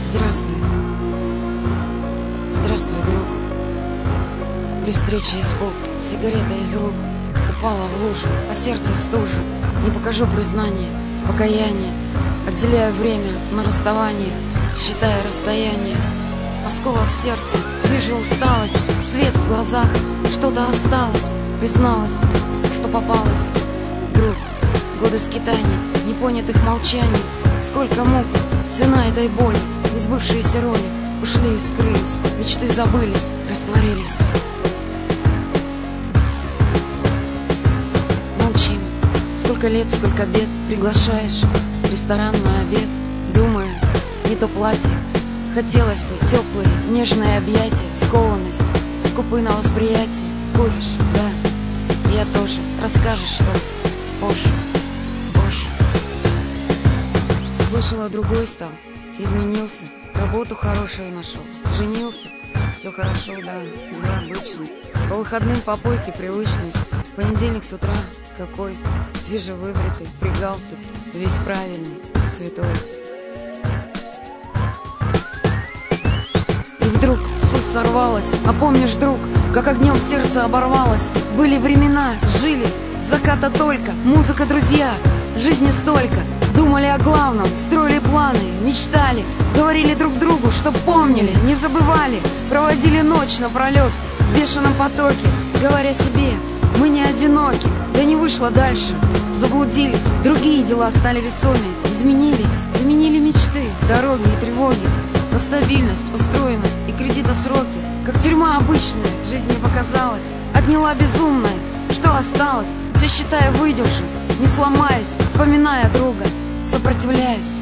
Здравствуй, здравствуй, друг. При встрече испуг, сигарета из рук упала в лужу, а сердце в стужу. Не покажу признание, покаяние, отделяю время на расставание, считая расстояние. В осколах сердца вижу усталость, свет в глазах, что-то осталось, призналась, что попалась. Друг, годы скитаний, непонятых молчаний, сколько мук, цена этой боли, несбывшиеся роли ушли и скрылись, мечты забылись, растворились. Молчим, сколько лет, сколько бед, приглашаешь в ресторан на обед. Думаю, не то платье, хотелось бы теплые, нежные объятия, скованность, скупы на восприятие. Куришь, да, я тоже, расскажешь, что позже. Слышала, другой стал, изменился, работу хорошую нашел, женился, все хорошо, да, обычно. По выходным попойки привычный, понедельник с утра какой, свежевыбритый, при галстуке, весь правильный, святой. И вдруг все сорвалось, а помнишь, друг, как огнем сердце оборвалось? Были времена, жили, заката только, музыка, друзья, жизни столько. Думали о главном, строили планы, мечтали, говорили друг другу, чтоб помнили, не забывали. Проводили ночь напролет в бешеном потоке, говоря себе, мы не одиноки. Да не вышло дальше, заблудились, другие дела стали весомее, изменились, заменили мечты, дороги и тревоги на стабильность, устроенность и кредитосроки. Как тюрьма обычная, жизнь мне показалась, отняла безумная. Что осталось? Все считая выдержу, не сломаюсь, вспоминая друга, сопротивляюсь.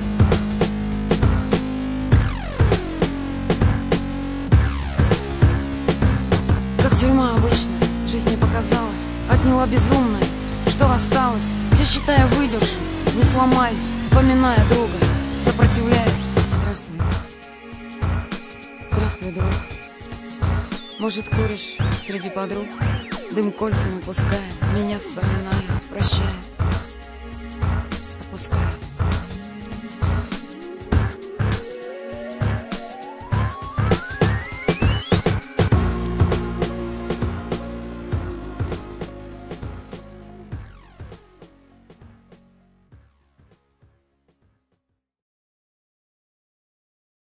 Как тюрьма обычная, жизнь мне показалась, отняла безумная. Что осталось? Все считая выдержу, не сломаюсь, вспоминая друга, сопротивляюсь. Здравствуй. Здравствуй, друг. Может, куришь среди подруг, дым кольцами пуская, меня вспоминая, прощая, отпуская.